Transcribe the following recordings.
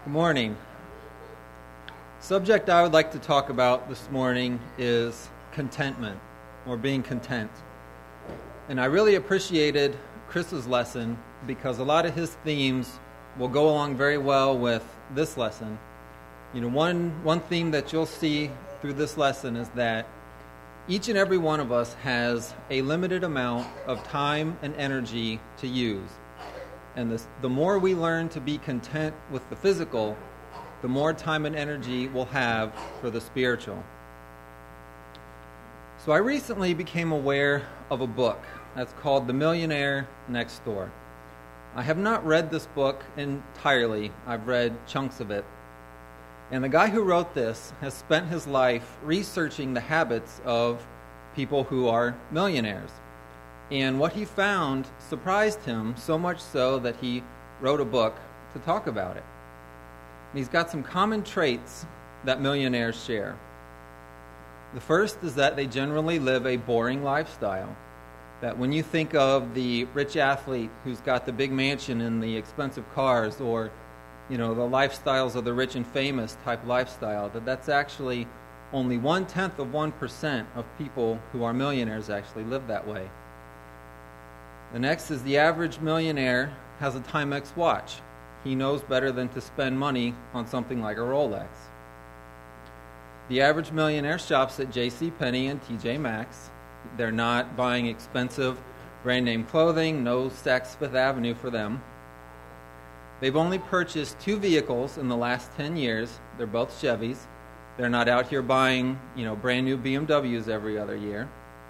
Good morning. Subject I would like to talk about this morning is contentment, or being content. And I really appreciated Chris's lesson because a lot of his themes will go along very well with this lesson. One theme that you'll see through this lesson is that each and every one of us has a limited amount of time and energy to use. And the more we learn to be content with the physical, the more time and energy we'll have for the spiritual. So I recently became aware of a book that's called The Millionaire Next Door. I have not read this book entirely. I've read chunks of it. And the guy who wrote this has spent his life researching the habits of people who are millionaires. And what he found surprised him, so much so that he wrote a book to talk about it. And he's got some common traits that millionaires share. The first is that they generally live a boring lifestyle. That when you think of the rich athlete who's got the big mansion and the expensive cars, or the lifestyles of the rich and famous type lifestyle, that's actually only 0.1% of people who are millionaires actually live that way. The next is the average millionaire has a Timex watch. He knows better than to spend money on something like a Rolex. The average millionaire shops at JCPenney and TJ Maxx. They're not buying expensive brand name clothing, no Saks Fifth Avenue for them. They've only purchased 2 vehicles in the last 10 years. They're both Chevys. They're not out here buying, brand new BMWs every other year.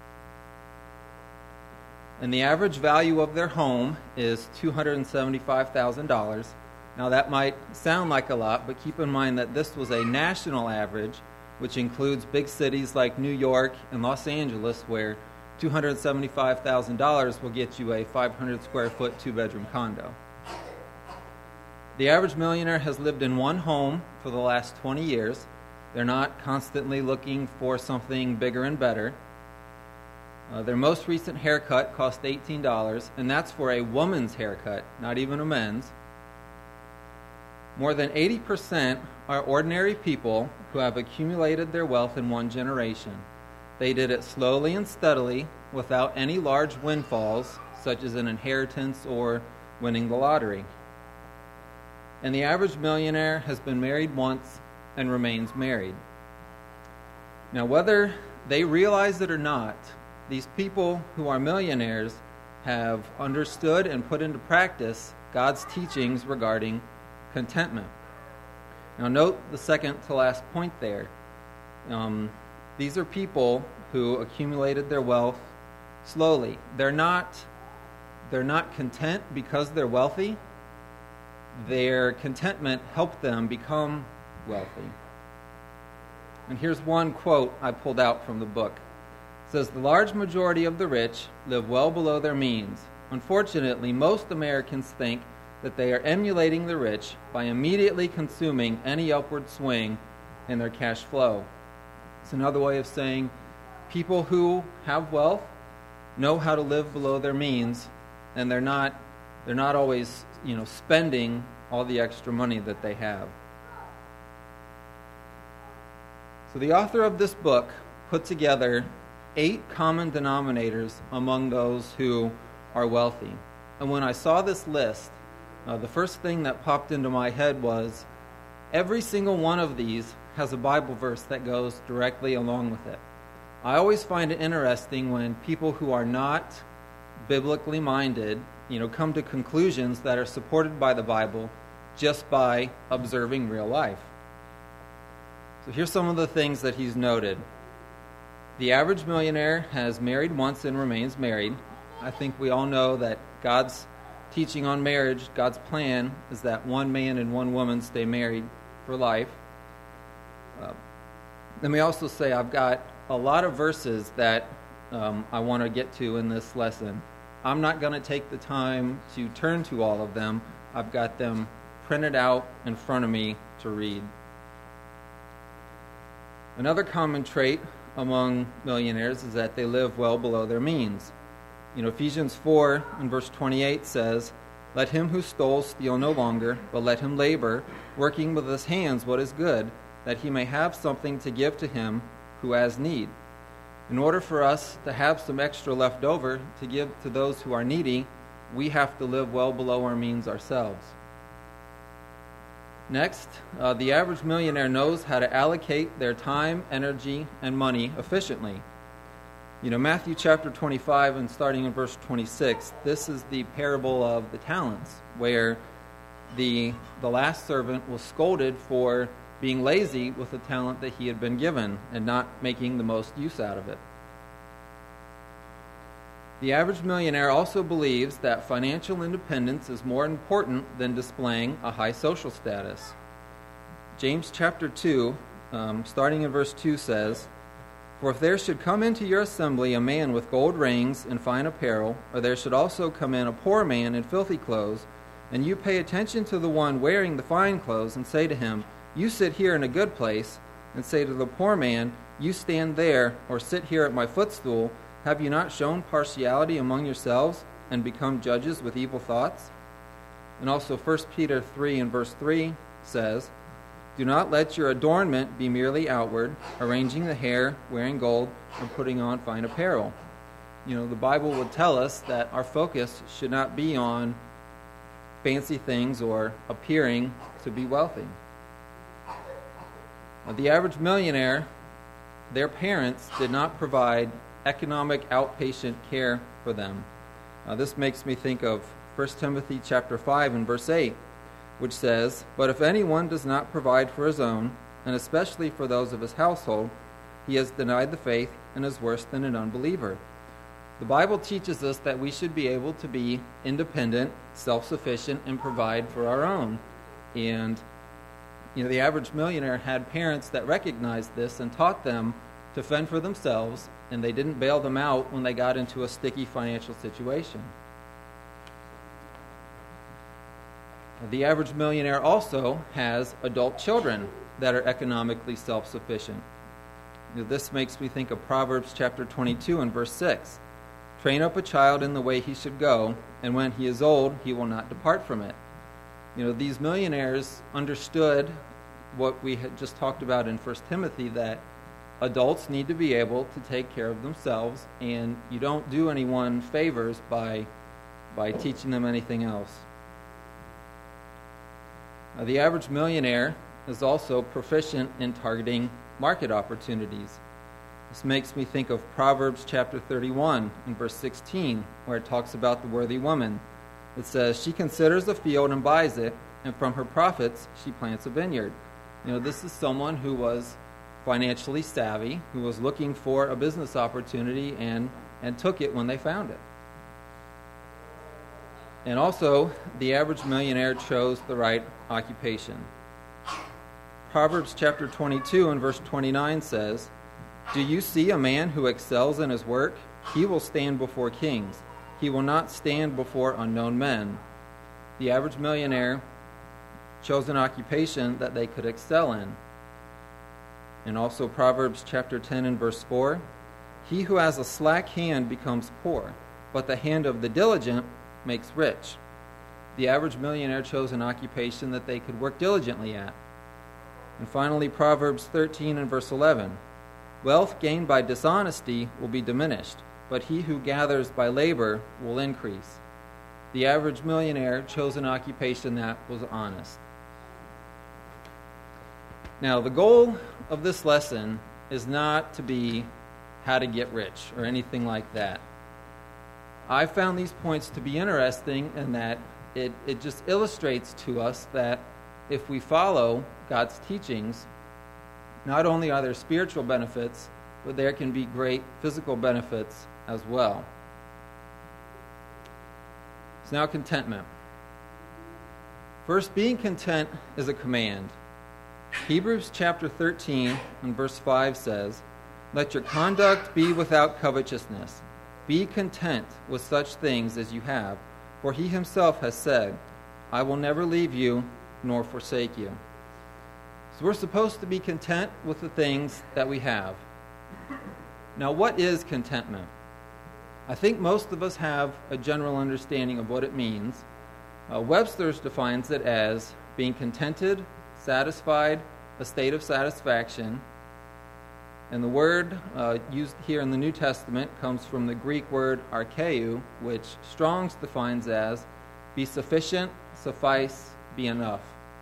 And the average value of their home is $275,000. Now that might sound like a lot, but keep in mind that this was a national average, which includes big cities like New York and Los Angeles, where $275,000 will get you a 500 square foot 2-bedroom condo. The average millionaire has lived in one home for the last 20 years. They're not constantly looking for something bigger and better. Their most recent haircut cost $18, and that's for a woman's haircut, not even a men's. More than 80% are ordinary people who have accumulated their wealth in one generation. They did it slowly and steadily without any large windfalls, such as an inheritance or winning the lottery. And the average millionaire has been married once and remains married. Now, whether they realize it or not, these people who are millionaires have understood and put into practice God's teachings regarding contentment. Now note the second to last point there. These are people who accumulated their wealth slowly. They're not content because they're wealthy. Their contentment helped them become wealthy. And here's one quote I pulled out from the book. It says, "The large majority of the rich live well below their means. Unfortunately, most Americans think that they are emulating the rich by immediately consuming any upward swing in their cash flow." It's another way of saying people who have wealth know how to live below their means, and they're not always, spending all the extra money that they have. So the author of this book put together 8 common denominators among those who are wealthy. And when I saw this list, the first thing that popped into my head was every single one of these has a Bible verse that goes directly along with it. I always find it interesting when people who are not biblically minded, come to conclusions that are supported by the Bible just by observing real life. So here's some of the things that he's noted. The average millionaire has married once and remains married. I think we all know that God's teaching on marriage, God's plan, is that one man and one woman stay married for life. Let me also say I've got a lot of verses that I want to get to in this lesson. I'm not going to take the time to turn to all of them. I've got them printed out in front of me to read. Another common trait among millionaires is that they live well below their means. Ephesians 4 and verse 28 says, Let him who stole steal no longer, but let him labor, working with his hands what is good, that he may have something to give to him who has need. In order for us to have some extra left over to give to those who are needy, we have to live well below our means ourselves. Next, the average millionaire knows how to allocate their time, energy, and money efficiently. Matthew chapter 25 and starting in verse 26, this is the parable of the talents, where the last servant was scolded for being lazy with the talent that he had been given and not making the most use out of it. The average millionaire also believes that financial independence is more important than displaying a high social status. James chapter 2, starting in verse 2 says, "For if there should come into your assembly a man with gold rings and fine apparel, or there should also come in a poor man in filthy clothes, and you pay attention to the one wearing the fine clothes, and say to him, 'You sit here in a good place,' and say to the poor man, 'You stand there, or sit here at my footstool,' have you not shown partiality among yourselves and become judges with evil thoughts?" And also 1 Peter 3 and verse 3 says, "Do not let your adornment be merely outward, arranging the hair, wearing gold, and putting on fine apparel." The Bible would tell us that our focus should not be on fancy things or appearing to be wealthy. The average millionaire, their parents did not provide economic outpatient care for them. This makes me think of 1 Timothy chapter 5 and verse 8, which says, "But if anyone does not provide for his own, and especially for those of his household, he has denied the faith and is worse than an unbeliever." The Bible teaches us that we should be able to be independent, self-sufficient, and provide for our own. And the average millionaire had parents that recognized this and taught them to fend for themselves, and they didn't bail them out when they got into a sticky financial situation. The average millionaire also has adult children that are economically self-sufficient. This makes me think of Proverbs chapter 22 and verse 6. "Train up a child in the way he should go, and when he is old, he will not depart from it." These millionaires understood what we had just talked about in 1 Timothy, that adults need to be able to take care of themselves, and you don't do anyone favors by teaching them anything else. The average millionaire is also proficient in targeting market opportunities. This makes me think of Proverbs chapter 31 and verse 16, where it talks about the worthy woman. It says, "She considers a field and buys it, and from her profits she plants a vineyard." This is someone who was financially savvy, who was looking for a business opportunity and took it when they found it. And also, the average millionaire chose the right occupation. Proverbs chapter 22 and verse 29 says, "Do you see a man who excels in his work? He will stand before kings. He will not stand before unknown men." The average millionaire chose an occupation that they could excel in. And also Proverbs chapter 10 and verse 4, "He who has a slack hand becomes poor, but the hand of the diligent makes rich." The average millionaire chose an occupation that they could work diligently at. And finally, Proverbs 13 and verse 11, "Wealth gained by dishonesty will be diminished, but he who gathers by labor will increase." The average millionaire chose an occupation that was honest. Now, the goal of this lesson is not to be how to get rich or anything like that. I found these points to be interesting in that it just illustrates to us that if we follow God's teachings, not only are there spiritual benefits, but there can be great physical benefits as well. So now contentment. First, being content is a command. Hebrews chapter 13 and verse 5 says, "Let your conduct be without covetousness. Be content with such things as you have, for he himself has said, I will never leave you nor forsake you." So we're supposed to be content with the things that we have. Now, what is contentment? I think most of us have a general understanding of what it means, Webster's defines it as being contented, satisfied, a state of satisfaction. And the word used here in the New Testament comes from the Greek word archeu, which Strong's defines as be sufficient, suffice, be enough.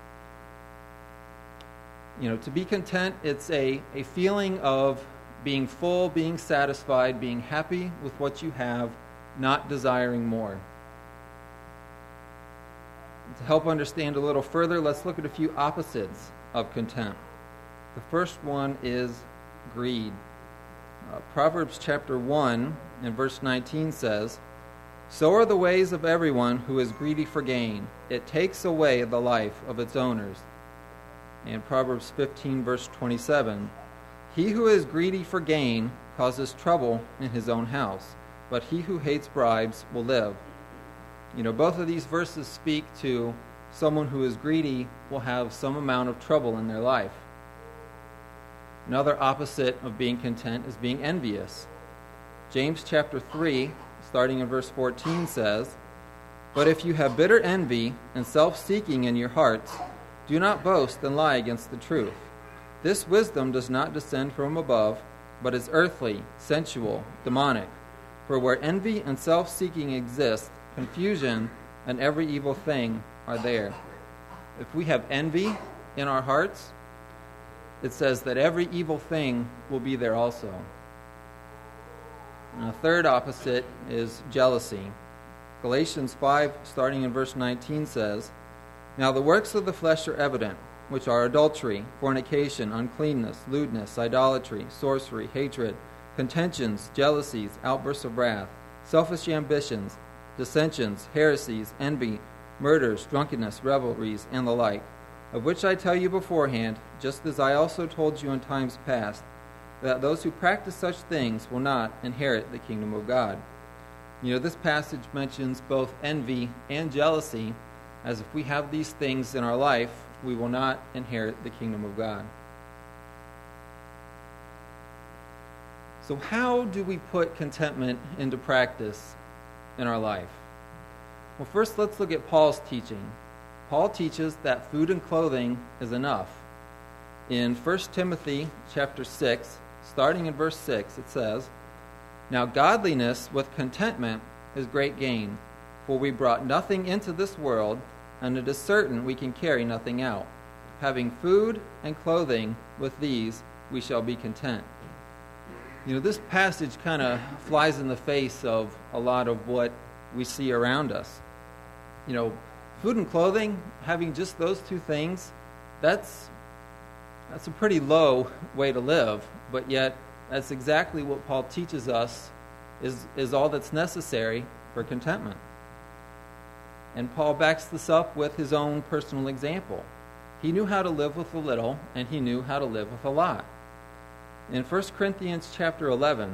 To be content, it's a feeling of being full, being satisfied, being happy with what you have, not desiring more. To help understand a little further, let's look at a few opposites of content. The first one is greed. Proverbs chapter 1 and verse 19 says, "So are the ways of everyone who is greedy for gain. It takes away the life of its owners." And Proverbs 15 verse 27, "He who is greedy for gain causes trouble in his own house, but he who hates bribes will live." Both of these verses speak to someone who is greedy will have some amount of trouble in their life. Another opposite of being content is being envious. James chapter 3, starting in verse 14 says, "But if you have bitter envy and self-seeking in your hearts, do not boast and lie against the truth. This wisdom does not descend from above, but is earthly, sensual, demonic. For where envy and self-seeking exist, confusion and every evil thing are there." If we have envy in our hearts, it says that every evil thing will be there also. And a third opposite is jealousy. Galatians 5, starting in verse 19 says, "Now the works of the flesh are evident, which are adultery, fornication, uncleanness, lewdness, idolatry, sorcery, hatred, contentions, jealousies, outbursts of wrath, selfish ambitions, dissensions, heresies, envy, murders, drunkenness, revelries, and the like, of which I tell you beforehand, just as I also told you in times past, that those who practice such things will not inherit the kingdom of God." This passage mentions both envy and jealousy, as if we have these things in our life, we will not inherit the kingdom of God. So how do we put contentment into practice in our life? Well, first let's look at Paul's teaching. Paul teaches that food and clothing is enough. In 1 Timothy chapter 6, starting in verse 6, it says, "Now godliness with contentment is great gain, for we brought nothing into this world, and it is certain we can carry nothing out. Having food and clothing, with these we shall be content." This passage kind of flies in the face of a lot of what we see around us. Food and clothing, having just those two things, that's a pretty low way to live, but yet that's exactly what Paul teaches us is all that's necessary for contentment. And Paul backs this up with his own personal example. He knew how to live with a little, and he knew how to live with a lot. In 2 Corinthians chapter 11,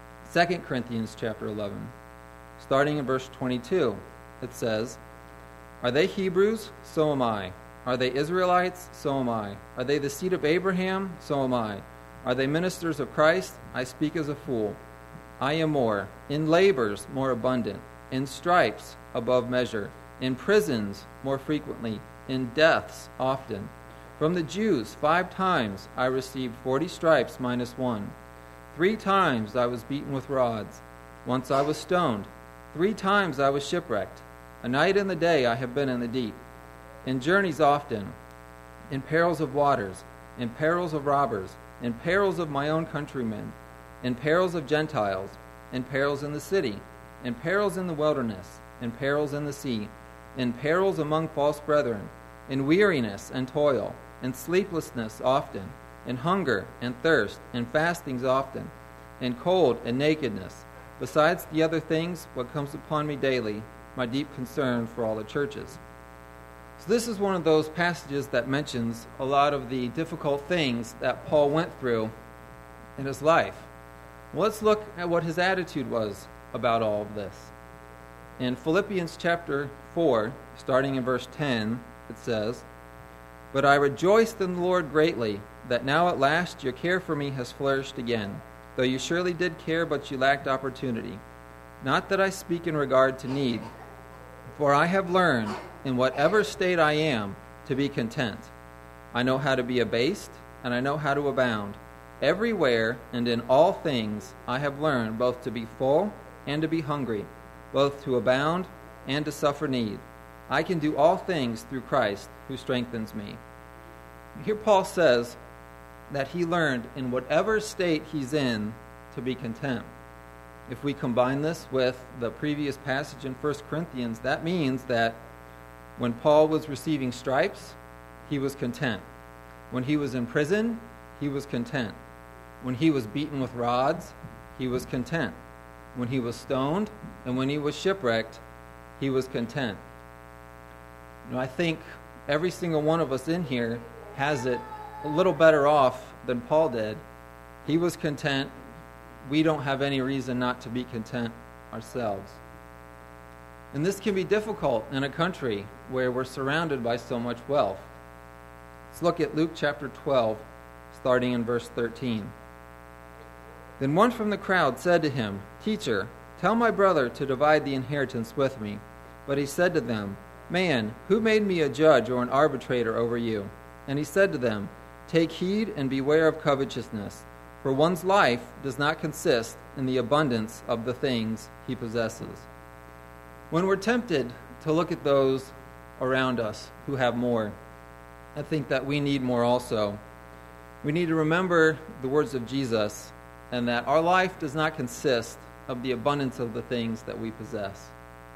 starting in verse 22, it says, "Are they Hebrews? So am I. Are they Israelites? So am I. Are they the seed of Abraham? So am I. Are they ministers of Christ? I speak as a fool. I am more, in labors more abundant, in stripes above measure, in prisons more frequently, in deaths often. From the Jews 5 times I received 40 stripes minus 1. 3 times I was beaten with rods. Once I was stoned. 3 times I was shipwrecked. A night and the day I have been in the deep. In journeys often, in perils of waters, in perils of robbers, in perils of my own countrymen, in perils of Gentiles, in perils in the city, in perils in the wilderness, in perils in the sea, in perils among false brethren, in weariness and toil, in sleeplessness often, in hunger and thirst, in fastings often, in cold and nakedness, besides the other things, what comes upon me daily, my deep concern for all the churches." So this is one of those passages that mentions a lot of the difficult things that Paul went through in his life. Well, let's look at what his attitude was about all of this. In Philippians chapter 4, starting in verse 10, it says, "But I rejoiced in the Lord greatly, that now at last your care for me has flourished again, though you surely did care, but you lacked opportunity. Not that I speak in regard to need, For I have learned, in whatever state I am, to be content. I know how to be abased, and I know how to abound. Everywhere and in all things I have learned both to be full and to be hungry, both to abound and to suffer need. I can do all things through Christ who strengthens me. Here Paul says that he learned in whatever state he's in to be content. If we combine this with the previous passage in 1 Corinthians, that means that when Paul was receiving stripes, he was content. When he was in prison, he was content. When he was beaten with rods, he was content. When he was stoned and when he was shipwrecked, he was content. I think every single one of us in here has it a little better off than Paul did. He was content. We don't have any reason not to be content ourselves. And this can be difficult in a country where we're surrounded by so much wealth. Let's look at Luke chapter 12, starting in verse 13. Then one from the crowd said to him, "Teacher, tell my brother to divide the inheritance with me." But he said to them, "Man, who made me a judge or an arbitrator over you?" And he said to them, "Take heed and beware of covetousness, for one's life does not consist in the abundance of the things he possesses." When we're tempted to look at those around us who have more, I think that we need more also. We need to remember the words of Jesus, and that our life does not consist of the abundance of the things that we possess.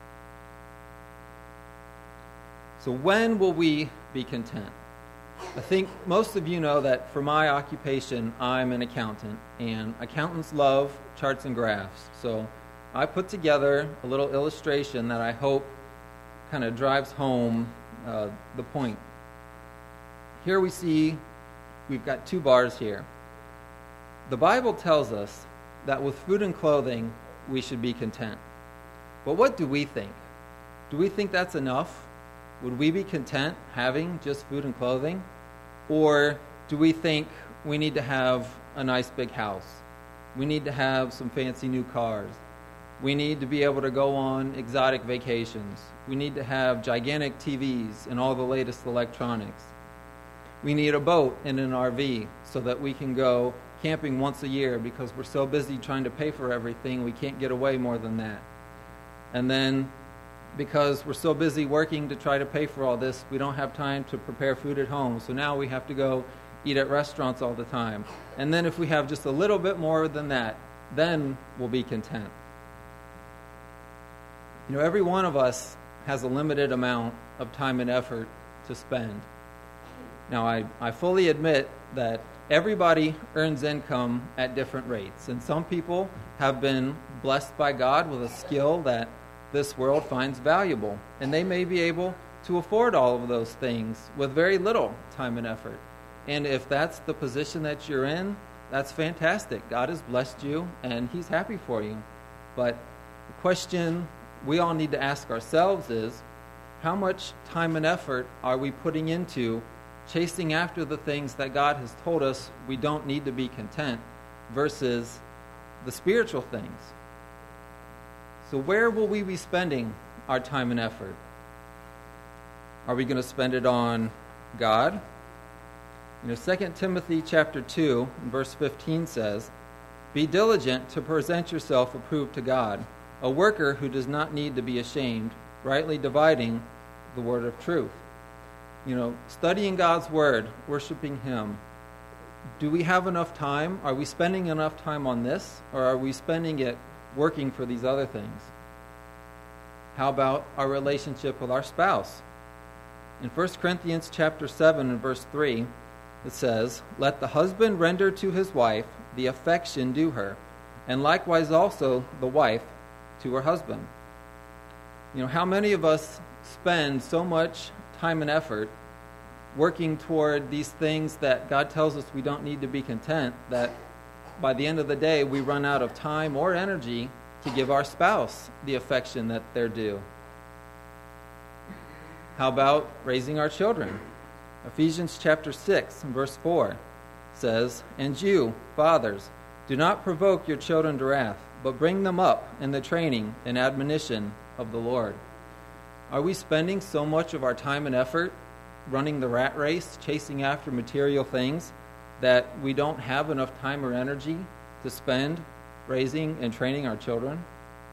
So when will we be content? I think most of you know that for my occupation, I'm an accountant, and accountants love charts and graphs. So I put together a little illustration that I hope kind of drives home the point. Here we've got two bars here. The Bible tells us that with food and clothing, we should be content. But what do we think? Do we think that's enough? Would we be content having just food and clothing? Or do we think we need to have a nice big house? We need to have some fancy new cars. We need to be able to go on exotic vacations. We need to have gigantic TVs and all the latest electronics. We need a boat and an RV so that we can go camping once a year, because we're so busy trying to pay for everything, we can't get away more than that. And then because we're so busy working to try to pay for all this, we don't have time to prepare food at home. So now we have to go eat at restaurants all the time. And then if we have just a little bit more than that, then we'll be content. Every one of us has a limited amount of time and effort to spend. Now, I fully admit that everybody earns income at different rates, and some people have been blessed by God with a skill that this world finds valuable, and they may be able to afford all of those things with very little time and effort. And if that's the position that you're in, that's fantastic. God has blessed you, and He's happy for you. But the question we all need to ask ourselves is, how much time and effort are we putting into chasing after the things that God has told us we don't need to be content versus the spiritual things? So where will we be spending our time and effort? Are we going to spend it on God? 2 Timothy chapter 2 and verse 15 says, "Be diligent to present yourself approved to God, a worker who does not need to be ashamed, rightly dividing the word of truth." Studying God's word, worshiping Him. Do we have enough time? Are we spending enough time on this, or are we spending it working for these other things? How about our relationship with our spouse? In 1 Corinthians chapter 7 and verse 3, it says, "Let the husband render to his wife the affection due her, and likewise also the wife to her husband." How many of us spend so much time and effort working toward these things that God tells us we don't need to be content, that by the end of the day we run out of time or energy to give our spouse the affection that they're due? How about raising our children? Ephesians chapter 6 and verse 4 says, "And you, fathers, do not provoke your children to wrath, but bring them up in the training and admonition of the Lord." Are we spending so much of our time and effort running the rat race, chasing after material things, that we don't have enough time or energy to spend raising and training our children?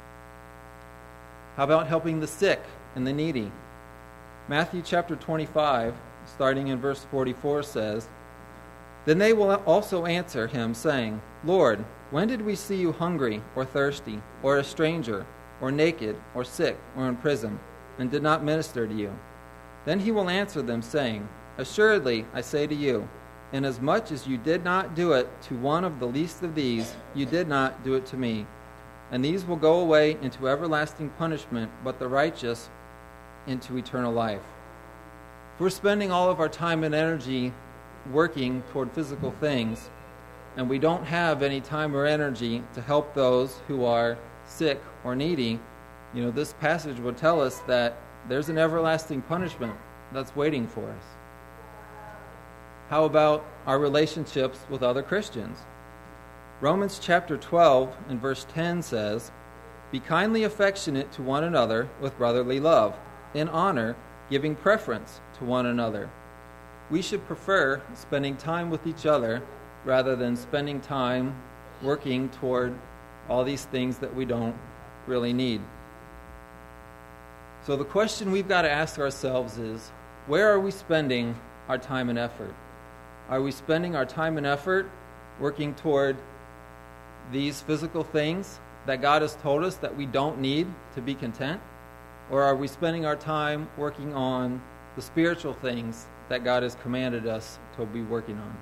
How about helping the sick and the needy? Matthew chapter 25, starting in verse 44, says, "Then they will also answer him, saying, Lord, when did we see you hungry or thirsty, or a stranger, or naked, or sick, or in prison, and did not minister to you? Then he will answer them, saying, Assuredly, I say to you, inasmuch as you did not do it to one of the least of these, you did not do it to me. And these will go away into everlasting punishment, but the righteous into eternal life." If we're spending all of our time and energy working toward physical things, and we don't have any time or energy to help those who are sick or needy, this passage would tell us that there's an everlasting punishment that's waiting for us. How about our relationships with other Christians? Romans chapter 12 and verse 10 says, "Be kindly affectionate to one another with brotherly love, in honor, giving preference to one another." We should prefer spending time with each other rather than spending time working toward all these things that we don't really need. So the question we've got to ask ourselves is, where are we spending our time and effort? Are we spending our time and effort working toward these physical things that God has told us that we don't need to be content? Or are we spending our time working on the spiritual things that God has commanded us to be working on?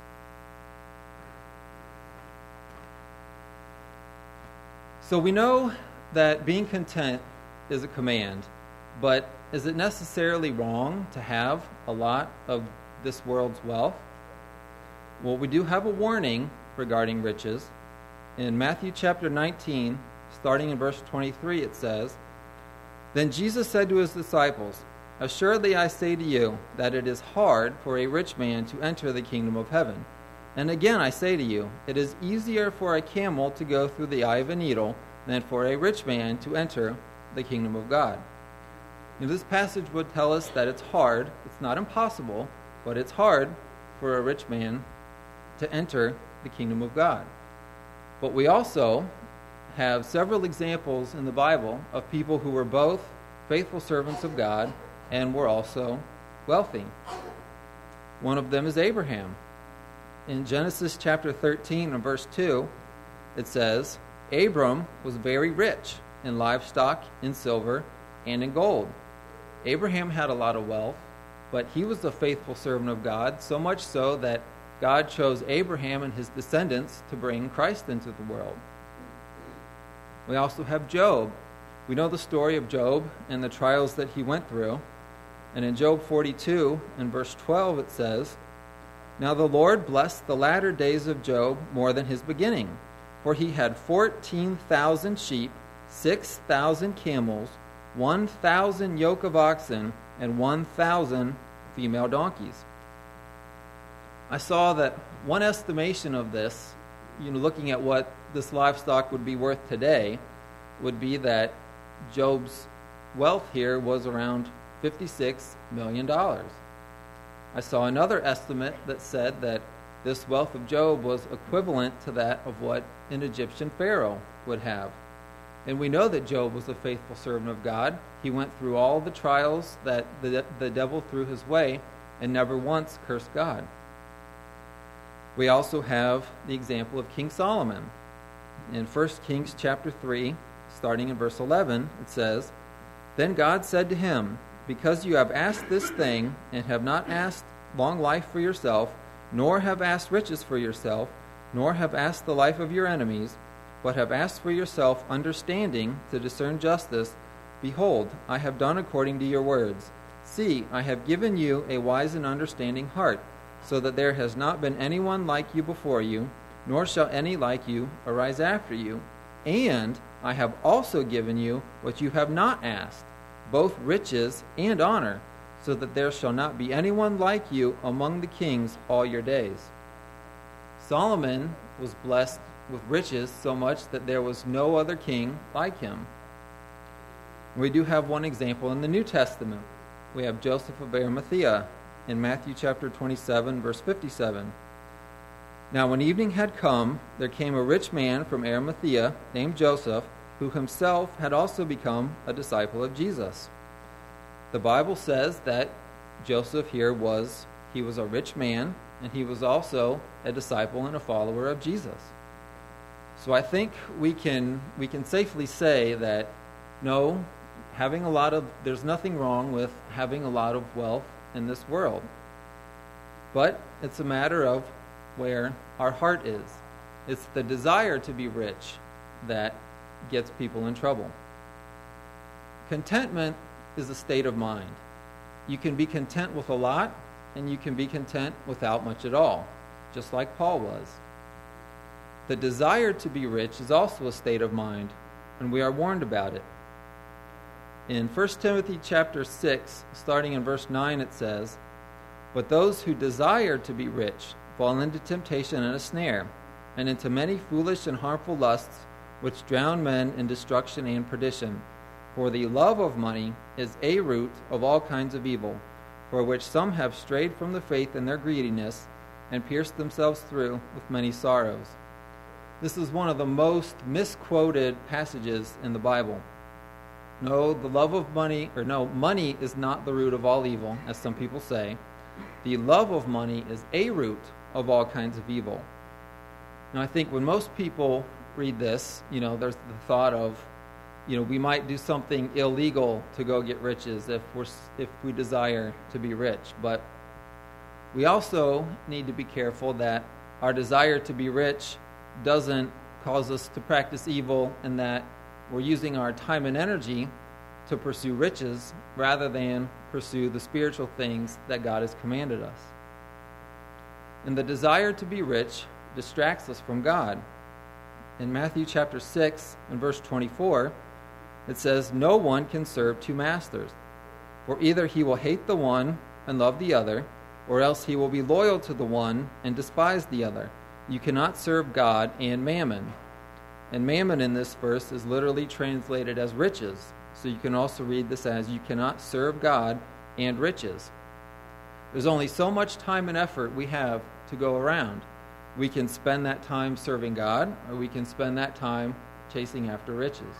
So we know that being content is a command, but is it necessarily wrong to have a lot of this world's wealth? Well, we do have a warning regarding riches. In Matthew chapter 19, starting in verse 23, it says, "Then Jesus said to his disciples, Assuredly I say to you that it is hard for a rich man to enter the kingdom of heaven. And again I say to you, it is easier for a camel to go through the eye of a needle than for a rich man to enter the kingdom of God." This passage would tell us that it's hard, it's not impossible, but it's hard for a rich man to enter the kingdom of God. But we also have several examples in the Bible of people who were both faithful servants of God and were also wealthy. One of them is Abraham. In Genesis chapter 13 and verse 2, it says, "Abram was very rich in livestock, in silver, and in gold." Abraham had a lot of wealth, but he was a faithful servant of God, so much so that God chose Abraham and his descendants to bring Christ into the world. We also have Job. We know the story of Job and the trials that he went through. And in Job 42 and verse 12 it says, "Now the Lord blessed the latter days of Job more than his beginning, for he had 14,000 sheep, 6,000 camels, 1,000 yoke of oxen, and 1,000 female donkeys." I saw that one estimation of this, looking at what this livestock would be worth today, would be that Job's wealth here was around $56 million. I saw another estimate that said that this wealth of Job was equivalent to that of what an Egyptian pharaoh would have. And we know that Job was a faithful servant of God. He went through all the trials that the devil threw his way and never once cursed God. We also have the example of King Solomon. In 1 Kings chapter 3, starting in verse 11, it says, "Then God said to him, Because you have asked this thing, and have not asked long life for yourself, nor have asked riches for yourself, nor have asked the life of your enemies, but have asked for yourself understanding to discern justice, behold, I have done according to your words. See, I have given you a wise and understanding heart, so that there has not been anyone like you before you, nor shall any like you arise after you. And I have also given you what you have not asked, both riches and honor, so that there shall not be anyone like you among the kings all your days." Solomon was blessed with riches so much that there was no other king like him. We do have one example in the New Testament. We have Joseph of Arimathea in Matthew chapter 27, verse 57. Now when evening had come, there came a rich man from Arimathea named Joseph, who himself had also become a disciple of Jesus. The Bible says that Joseph here was a rich man, and he was also a disciple and a follower of Jesus. So I think we can safely say that no, there's nothing wrong with having a lot of wealth in this world. But it's a matter of where our heart is. It's the desire to be rich that gets people in trouble. Contentment is a state of mind. You can be content with a lot, and you can be content without much at all, just like Paul was. The desire to be rich is also a state of mind, and we are warned about it. In 1 Timothy chapter 6, starting in verse 9, it says, "But those who desire to be rich fall into temptation and a snare, and into many foolish and harmful lusts, which drown men in destruction and perdition. For the love of money is a root of all kinds of evil, for which some have strayed from the faith in their greediness, and pierced themselves through with many sorrows." This is one of the most misquoted passages in the Bible. Money is not the root of all evil, as some people say. The love of money is a root of all kinds of evil. Now, I think when most people read this, there's the thought of, we might do something illegal to go get riches if we desire to be rich. But we also need to be careful that our desire to be rich doesn't cause us to practice evil, and that we're using our time and energy to pursue riches rather than pursue the spiritual things that God has commanded us. And the desire to be rich distracts us from God. In Matthew chapter 6 and verse 24, it says, "No one can serve two masters, for either he will hate the one and love the other, or else he will be loyal to the one and despise the other. You cannot serve God and mammon." And mammon in this verse is literally translated as riches. So you can also read this as, "You cannot serve God and riches." There's only so much time and effort we have to go around. We can spend that time serving God, or we can spend that time chasing after riches.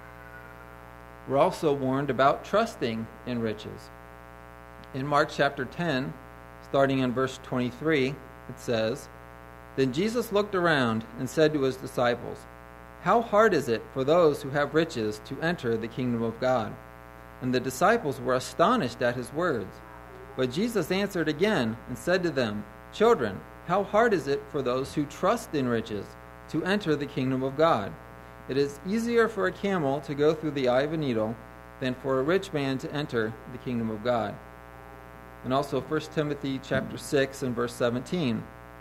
We're also warned about trusting in riches. In Mark chapter 10, starting in verse 23, it says, "Then Jesus looked around and said to his disciples, 'How hard is it for those who have riches to enter the kingdom of God?' And the disciples were astonished at his words. But Jesus answered again and said to them, 'Children, how hard is it for those who trust in riches to enter the kingdom of God? It is easier for a camel to go through the eye of a needle than for a rich man to enter the kingdom of God.'" And also 1 Timothy chapter 6 and verse 17.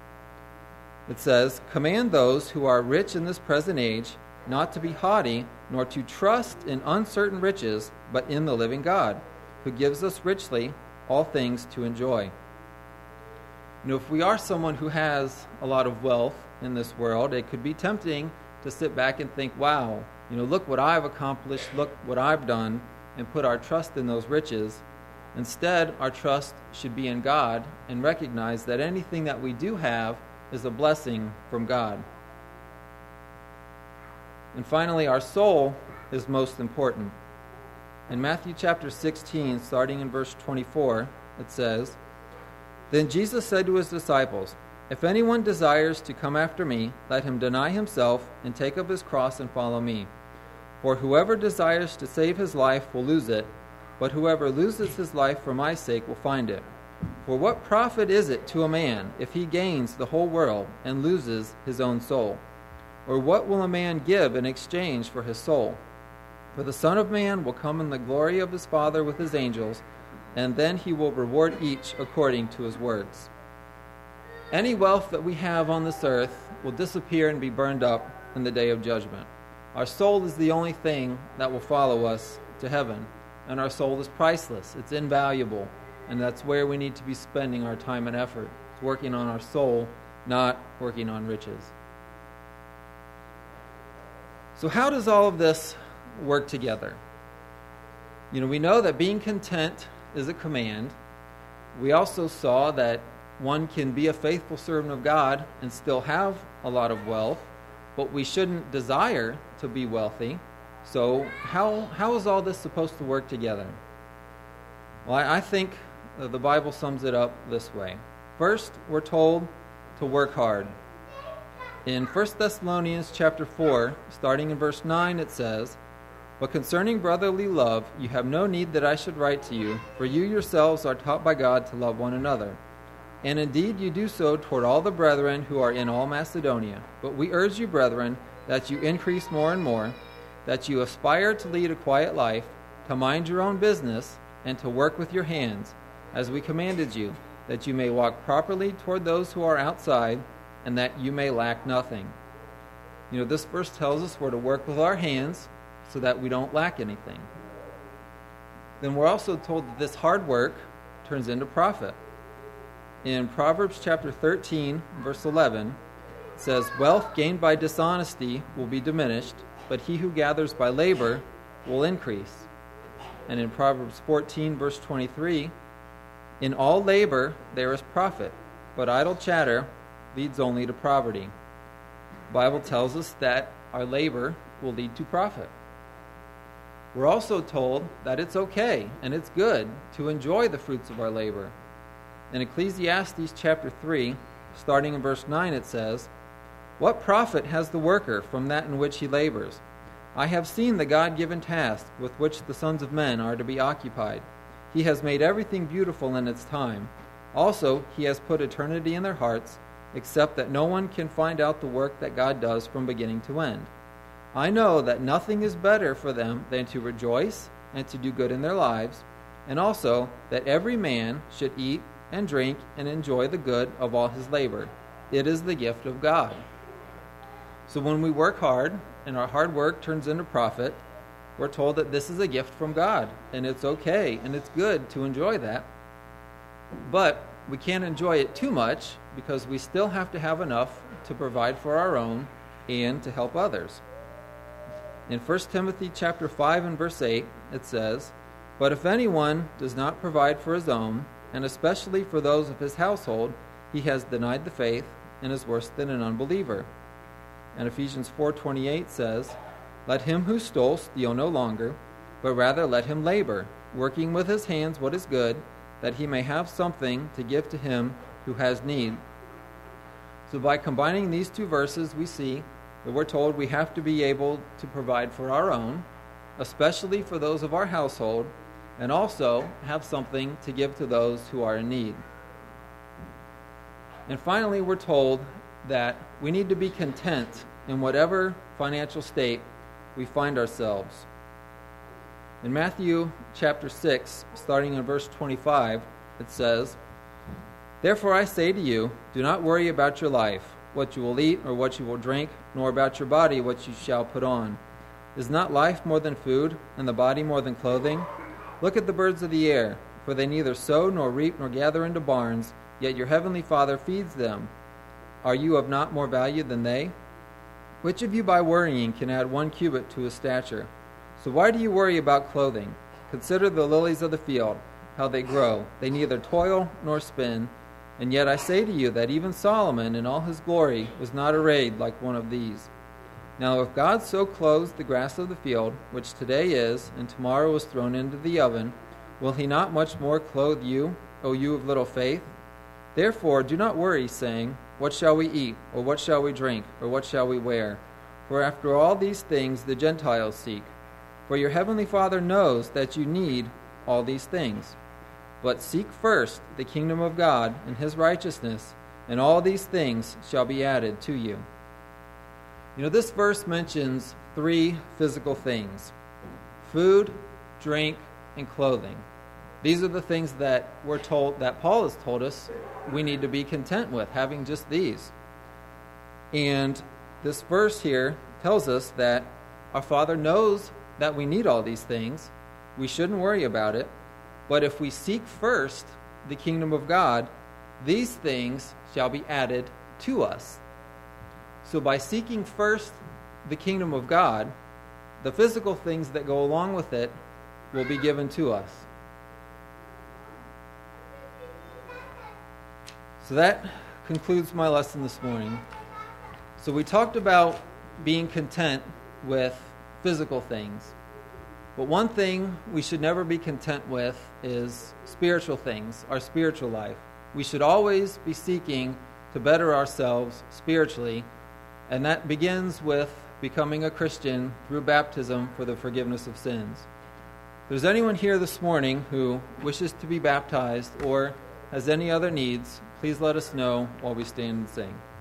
It says, "Command those who are rich in this present age not to be haughty, nor to trust in uncertain riches, but in the living God, who gives us richly all things to enjoy." If we are someone who has a lot of wealth in this world, it could be tempting to sit back and think, wow, look what I've accomplished, look what I've done, and put our trust in those riches. Instead, our trust should be in God, and recognize that anything that we do have is a blessing from God. And finally, our soul is most important. In Matthew chapter 16, starting in verse 24, it says, "Then Jesus said to his disciples, 'If anyone desires to come after me, let him deny himself and take up his cross and follow me. For whoever desires to save his life will lose it, but whoever loses his life for my sake will find it. For what profit is it to a man if he gains the whole world and loses his own soul? Or what will a man give in exchange for his soul? For the Son of Man will come in the glory of his Father with his angels, and then he will reward each according to his works.'" Any wealth that we have on this earth will disappear and be burned up in the day of judgment. Our soul is the only thing that will follow us to heaven, and our soul is priceless. It's invaluable, and that's where we need to be spending our time and effort. It's working on our soul, not working on riches. So how does all of this work together? We know that being content is a command. We also saw that one can be a faithful servant of God and still have a lot of wealth, but we shouldn't desire to be wealthy. So how is all this supposed to work together? Well, I think the Bible sums it up this way. First, we're told to work hard. In 1 Thessalonians chapter 4, starting in verse 9, it says, "But concerning brotherly love, you have no need that I should write to you, for you yourselves are taught by God to love one another. And indeed you do so toward all the brethren who are in all Macedonia. But we urge you, brethren, that you increase more and more, that you aspire to lead a quiet life, to mind your own business, and to work with your hands, as we commanded you, that you may walk properly toward those who are outside, and that you may lack nothing." This verse tells us we're to work with our hands so that we don't lack anything. Then we're also told that this hard work turns into profit. In Proverbs chapter 13, verse 11, it says, "Wealth gained by dishonesty will be diminished, but he who gathers by labor will increase." And in Proverbs 14, verse 23, "In all labor there is profit, but idle chatter leads only to poverty." The Bible tells us that our labor will lead to profit. We're also told that it's okay and it's good to enjoy the fruits of our labor. In Ecclesiastes chapter 3, starting in verse 9, it says, "What profit has the worker from that in which he labors? I have seen the God-given task with which the sons of men are to be occupied. He has made everything beautiful in its time. Also, he has put eternity in their hearts, except that no one can find out the work that God does from beginning to end. I know that nothing is better for them than to rejoice and to do good in their lives, and also that every man should eat and drink and enjoy the good of all his labor. It is the gift of God." So when we work hard and our hard work turns into profit, we're told that this is a gift from God, and it's okay and it's good to enjoy that. But we can't enjoy it too much because we still have to have enough to provide for our own and to help others. In 1 Timothy chapter 5 and verse 8, it says, "But if anyone does not provide for his own, and especially for those of his household, he has denied the faith and is worse than an unbeliever." And Ephesians 4:28 says, "Let him who stole steal no longer, but rather let him labor, working with his hands what is good, that he may have something to give to him who has need." So by combining these two verses, we see that we're told we have to be able to provide for our own, especially for those of our household, and also have something to give to those who are in need. And finally, we're told that we need to be content in whatever financial state we find ourselves. In Matthew chapter 6, starting in verse 25, it says, "Therefore I say to you, do not worry about your life, what you will eat or what you will drink, nor about your body, what you shall put on. Is not life more than food, and the body more than clothing? Look at the birds of the air, for they neither sow nor reap nor gather into barns, yet your heavenly Father feeds them. Are you of not more value than they? Which of you by worrying can add 1 cubit to his stature? So why do you worry about clothing? Consider the lilies of the field, how they grow. They neither toil nor spin. And yet I say to you that even Solomon in all his glory was not arrayed like one of these. Now if God so clothes the grass of the field, which today is, and tomorrow is thrown into the oven, will he not much more clothe you, O you of little faith? Therefore do not worry, saying, what shall we eat, or what shall we drink, or what shall we wear? For after all these things the Gentiles seek. For your heavenly Father knows that you need all these things. But seek first the kingdom of God and his righteousness, and all these things shall be added to you." This verse mentions 3 physical things: food, drink, and clothing. These are the things that we're told, that Paul has told us we need to be content with, having just these. And this verse here tells us that our Father knows that we need all these things. We shouldn't worry about it. But if we seek first the kingdom of God, these things shall be added to us. So by seeking first the kingdom of God, the physical things that go along with it will be given to us. So that concludes my lesson this morning. So we talked about being content with physical things. But one thing we should never be content with is spiritual things, our spiritual life. We should always be seeking to better ourselves spiritually, and that begins with becoming a Christian through baptism for the forgiveness of sins. If there's anyone here this morning who wishes to be baptized or has any other needs, please let us know while we stand and sing.